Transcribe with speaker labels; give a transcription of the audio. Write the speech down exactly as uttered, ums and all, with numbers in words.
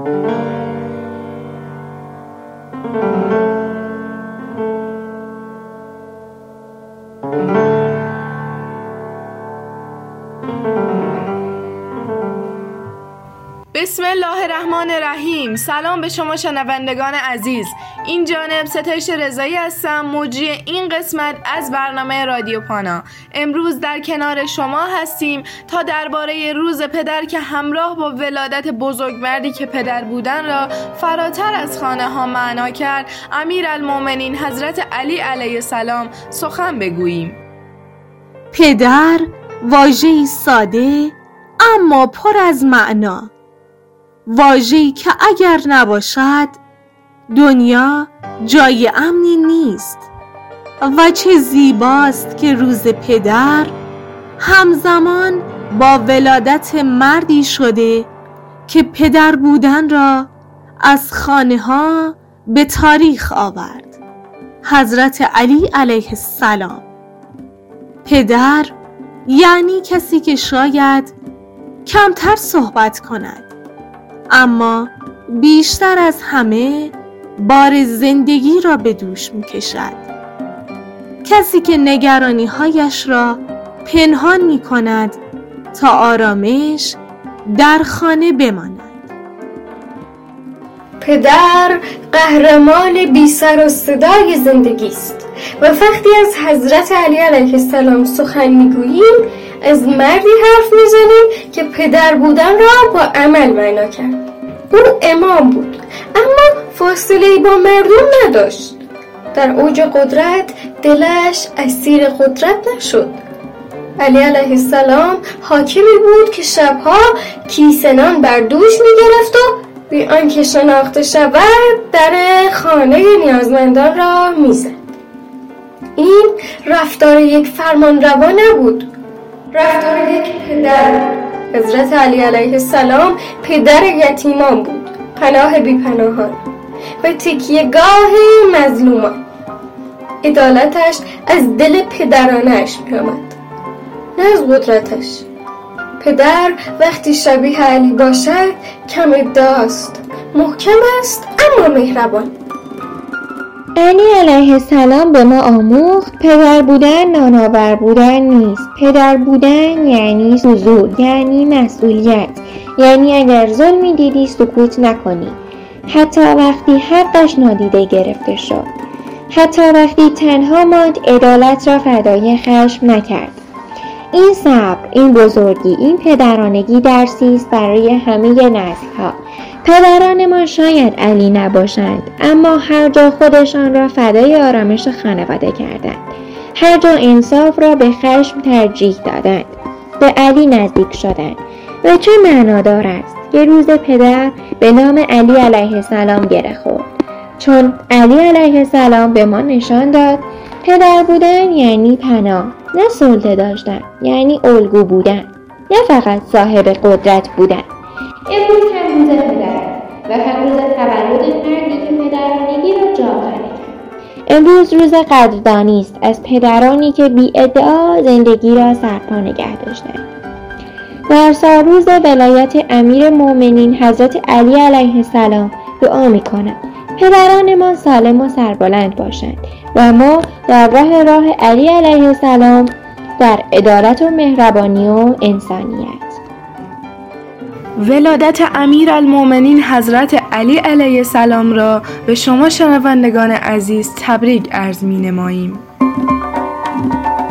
Speaker 1: بسم الله الرحمن الرحیم. سلام به شما شنوندگان عزیز. این جانب ستایش رضایی هستم، مجری این قسمت از برنامه رادیو پانا. امروز در کنار شما هستیم تا درباره روز پدر که همراه با ولادت بزرگوردی که پدر بودن را فراتر از خانه ها معنا کرد، امیرالمومنین حضرت علی علیه السلام سخن بگوییم.
Speaker 2: پدر واژه‌ای ساده اما پر از معنا، واژه‌ای که اگر نباشد دنیا جای امنی نیست. و چه زیباست که روز پدر همزمان با ولادت مردی شده که پدر بودن را از خانه ها به تاریخ آورد، حضرت علی علیه السلام. پدر یعنی کسی که شاید کمتر صحبت کند اما بیشتر از همه بار زندگی را به دوش می کشد. کسی که نگرانی هایش را پنهان می کند تا آرامش در خانه بماند.
Speaker 3: پدر قهرمان بی سر و صدای زندگی است و وقتی از حضرت علی علیه السلام سخن می گوییم از مردی حرف می زنیم که پدر بودن را با عمل معنا کرد. او امام بود اما فاصله‌ای با مردم نداشت. در اوج قدرت دلش اسیر قدرت نشد. علی علیه السلام حاکمی بود که شبها کیسه نان بر دوش می گرفت و بی آنکه شناخته شود در خانه نیازمندان را می زد. این رفتار یک فرمانروا نبود، رفتار یک پدر. حضرت علی علیه السلام پدر یتیمان بود، پناه بی پناهان و تکیهگاه مظلومان. عدالتش از دل پدرانش می آمد نه از قدرتش. پدر وقتی شبیه علی باشد کم ادعاست، محکم است اما مهربان.
Speaker 4: علی علیه السلام به ما آموخت پدر بودن نانآور بودن نیست. پدر بودن یعنی حضور، یعنی مسئولیت، یعنی اگر ظلمی دیدی سکوت نکنی، حتی وقتی حقش نادیده گرفته شد، حتی وقتی تنها ماند عدالت را فدای خشم نکرد. این صبر، این بزرگی، این پدرانگی درسی است برای همه نسل‌ها. پدران ما شاید علی نباشند اما هر جا خودشان را فدای آرامش خانواده کردند، هر جا انصاف را به خشم ترجیح دادند، به علی نزدیک شدند. و چه معنادار است که روز پدر به نام علی علیه السلام گره خورد، چون علی علیه السلام به ما نشان داد پدر بودن یعنی پناه، نه سلطه داشتن، یعنی الگو بودن، نه فقط صاحب قدرت بودن. امروز هم روز پدر و هم روز تولد مردی که پدرانگی را جاودانه کرد. امروز روز قدردانی است از پدرانی که بی ادعا زندگی را سرپا نگه داشتند. در سالروز ولایت امیرالمومنین حضرت علی علیه السلام دعا می کنم پدران ما سالم و سربلند باشند و ما در راه راه علی علیه السلام در عدالت و مهربانی و انسانیت.
Speaker 1: ولادت امیرالمومنین حضرت علی علیه السلام را به شما شنوندگان عزیز تبریک عرض می نماییم.